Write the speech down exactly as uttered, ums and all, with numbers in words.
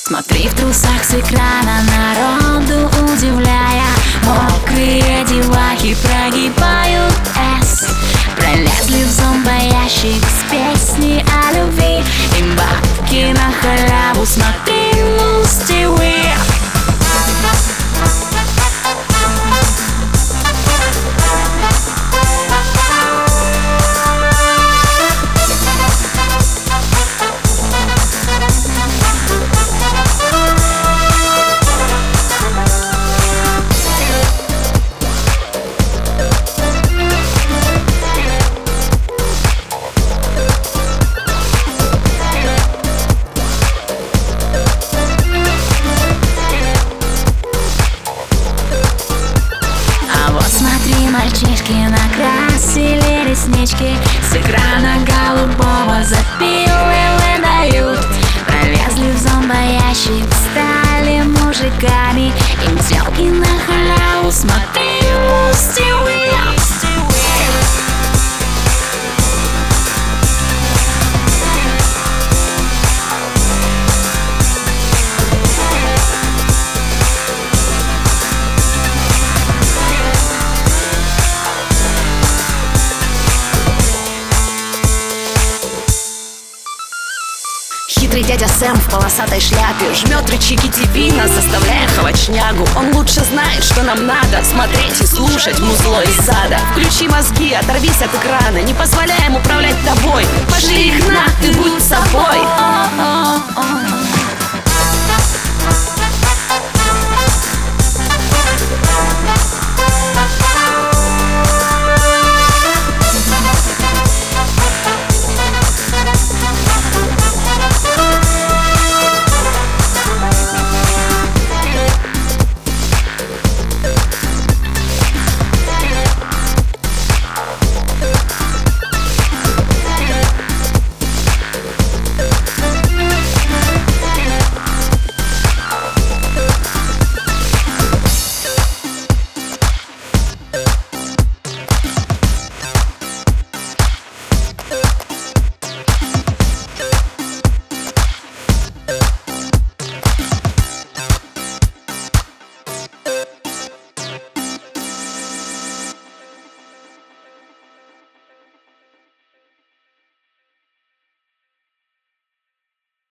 Смотри в трусах с экрана, народу удивляя. Мокрые девахи прогибают эс. Пролезли в зомбоящик с песней о любви. И бабки на халяву, смотри, мустивы. Мальчишки накрасили реснички, с экрана голубого запилы выдают. Пролезли в зомбоящик, стали мужиками. Им телки на халяву, смотри, мустивы. Хитрый дядя Сэм в полосатой шляпе жмет рычаги дивина, заставляя хавать шнягу. Он лучше знает, что нам надо смотреть и слушать музло из зада. Включи мозги, оторвись от экрана, не позволяй им управлять тобой. Пошли их на, ты будь собой.